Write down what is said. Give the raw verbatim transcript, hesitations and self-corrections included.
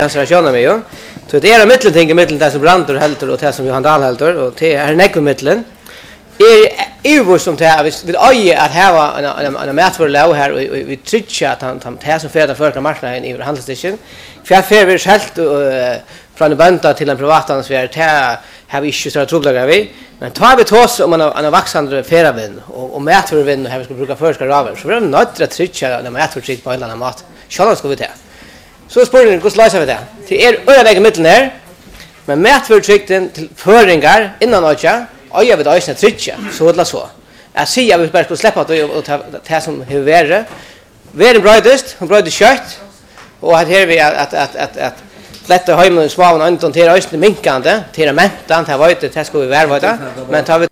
Koncentrationen med ju. Så det är mitteln ting i mitten där som Brandur helter och det som Johan Dahl helter och det är näck mitten. Är över som det här vi oj att ha en en en mätver low här vi trycker att han han tar som för den första marknaden i handelsstationen. För jag för vi helt från bänta till en privatansvar här har vi inte så trubbel vi. Men tar vi tås om man en växande färavin och och mätver vinn här vi ska bruka förska raver. Så vi är nöjda att trycka när mätver tryck på en annan mat. Själva ska vi ta. Så spår ni hur slice vi det. Det är öra mitten här. Men mätver tryckten till föringar innan och ja. Och jag vet att jag trycka så det så. Jag ser jag vill bara ska släppa och ta det som hur värre. Vär brightest, hon bröt kött. Och här vi att att att att lätta hem smaven och inte till östen minkande till mentan här var det det ska vi värva det. Men tar vi